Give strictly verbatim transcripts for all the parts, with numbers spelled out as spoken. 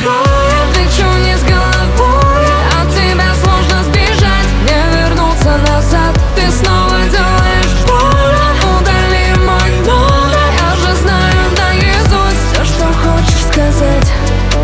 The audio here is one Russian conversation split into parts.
кроет, лечу не с головой. От тебя сложно сбежать, не вернуться назад. Ты снова делаешь больно, удали мой номер. Я же знаю наизусть все, что хочешь сказать.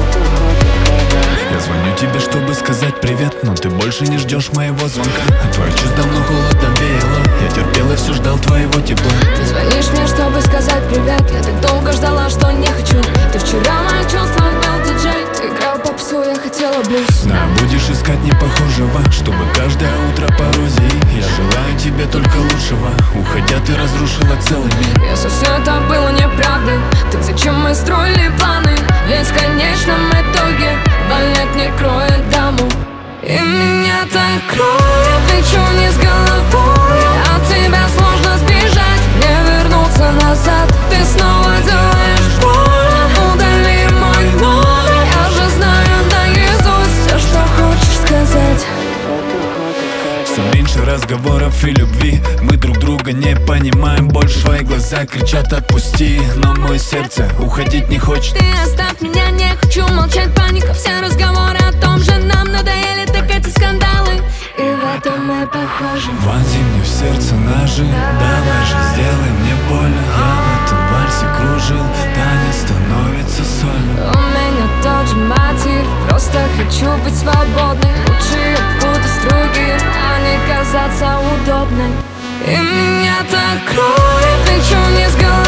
Я звоню тебе, чтобы сказать привет, но ты больше не ждешь моего звонка. От твоих чувств давно холодом веяло. Я терпел и все ждал твоего тепла. Ты звонишь мне, чтобы сказать привет. Я так долго ждала, что не хочу. Ты вчера мои чувства был диджей. Ты играл попсу, я хотела блюз. Знаю, будешь искать непохожего, чтобы каждое утро пародии. Я желаю тебе только лучшего. Уходя, ты разрушила целый мир. Если все это было неправдой, так зачем мы строили планы? Ведь в конечном итоге балет не кроет даму. И меня так кроет, лечу не с головой. От тебя сложно сбежать, не вернуться назад. Ты снова делаешь больно, удали мой номер. Я же знаю наизусть все, что хочешь сказать. Все меньше разговоров и любви. Мы друг друга не понимаем больше. Твои глаза кричат отпусти, но мое сердце уходить не хочет. Ты оставь меня, не хочу молчать, паника. Все разговоры о том же нам надоели, так эти скандалы. И в этом мы похожи. Вонзи мне в сердце ножи. Давай же сделай мне больно. Я в этом вальсе кружил. Танец становится сольным. У меня тот же мотив, просто хочу быть свободной. Лучше я буду строгим, а не казаться удобной. И меня так кроет, лечу не с головой.